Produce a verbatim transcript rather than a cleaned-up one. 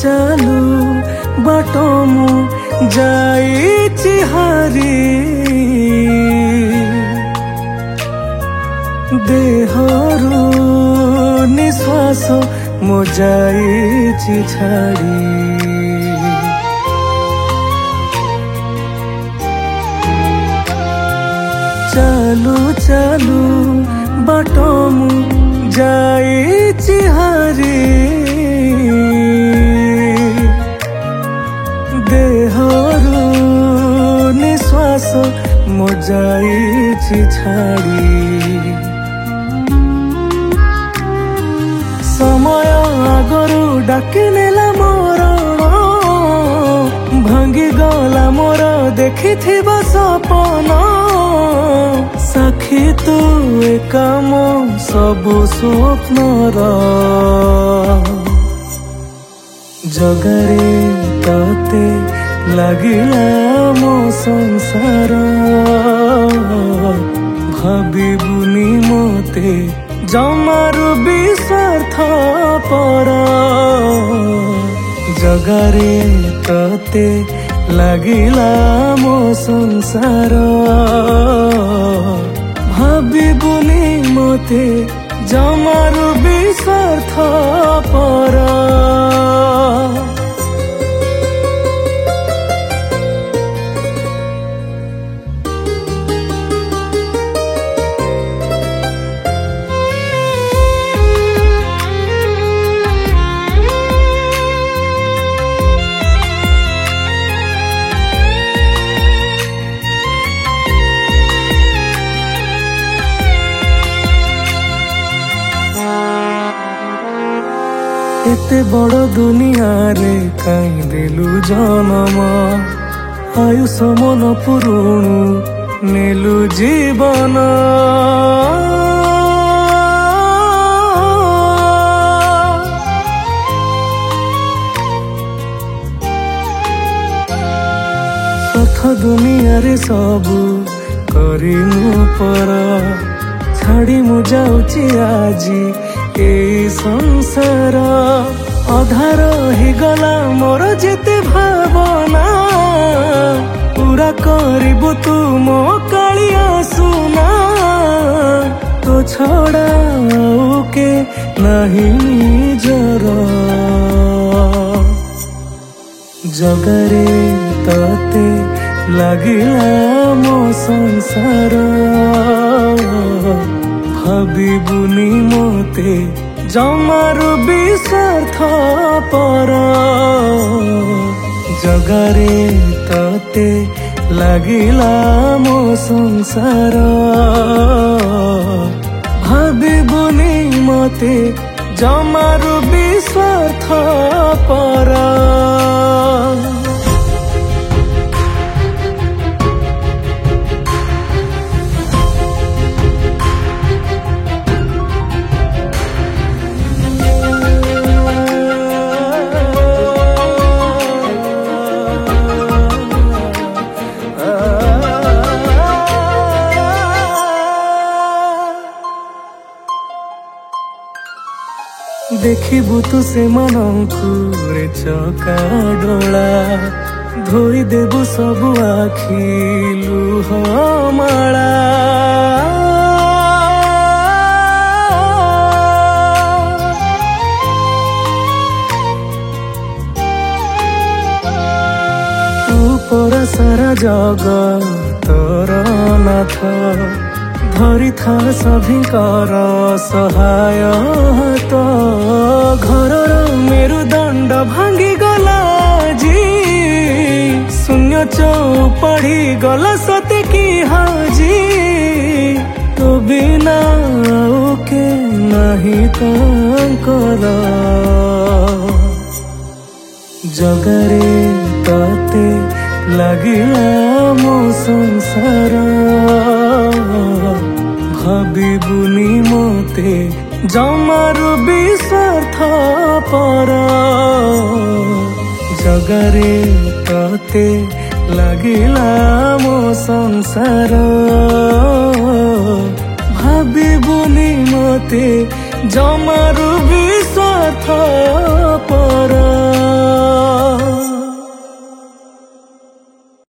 चालू बाट मु जाइछि हारी देहरु निश्वास मो जाइछि छाड़ी चालू चालू बाट मु जाइछि हारी देहरु निश्वास मो जाइछि छाड़ी समय आगरू डाकी नेला मरण भांगी गला मोर देखिथिबा सपन साक्षी तू एका मो सबु स्वप्नर जगारे तते लागिला मो संसार भाबिबुनी मते जमारु विस्वार्थ पर जगारे तते लागिला मो संसार भाबिबुनी मते जमारु विस्वार्थ पर एते बड़ दुनिया रे काई देलु जनम आयुष मन पुरुणु नेलु जीवन सथ दुनिया रे सबु करी मु पर छाड़ी मु जाउची आजी ए संसार अधार ही गला मोर जेते भावना पूरा करिबु तू मो कालिया सुना तो छड़ा के नहीं जर जगारे तते लागिला मो संसार भाबिबुनी मते जमारु विस्वार्थ पर जगारे तते लागिला मो संसार भाबिबुनी मते जमारु विस्वार्थ पर देखिबु तू से मनंकु रे चका डोला धोई देबु सबु आखि लुह माला तू पर सारा जगतर नाथ धरी था सभिंकर सहाय हात घरर मेरुदंड भांगी गला जी शून्य चौपड़ी गला सते की हाजी तो बिना के नहीं तांकर जगारे तते लागिला मो संसार भाबिबुनी मते जमारु विस्वार्थ पर जगारे तते लागिला मो संसार भाबिबुनी मते जमारु विस्वार्थ पर।